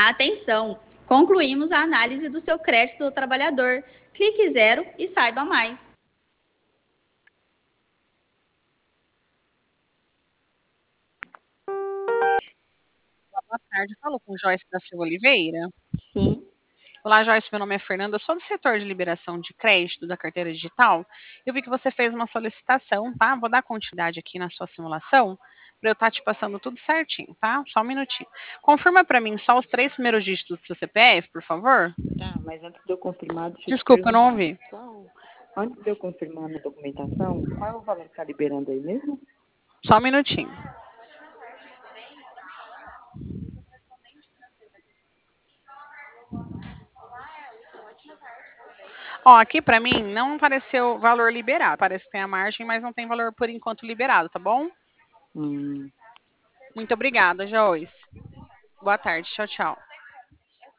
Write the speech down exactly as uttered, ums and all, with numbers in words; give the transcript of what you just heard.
Atenção! Concluímos a análise do seu crédito do trabalhador. Clique zero e saiba mais. Boa tarde, falo com Joyce da Silva Oliveira? Sim. Olá, Joyce, meu nome é Fernanda, eu sou do setor de liberação de crédito da carteira digital. Eu vi que você fez uma solicitação, tá? Vou dar continuidade aqui na sua simulação, para eu estar te passando tudo certinho, tá? Só um minutinho. Confirma para mim só os três primeiros dígitos do seu C P F, por favor? Tá, mas antes de eu confirmar, deixa eu te Desculpa, eu não perguntar. ouvi. Qual, antes de eu confirmar na documentação, qual é o valor que está liberando aí mesmo? Só um minutinho. Ó, aqui para mim não apareceu valor liberado. Parece que tem a margem, mas não tem valor por enquanto liberado, tá bom? Hum. Muito obrigada, Joyce. Boa tarde, tchau, tchau.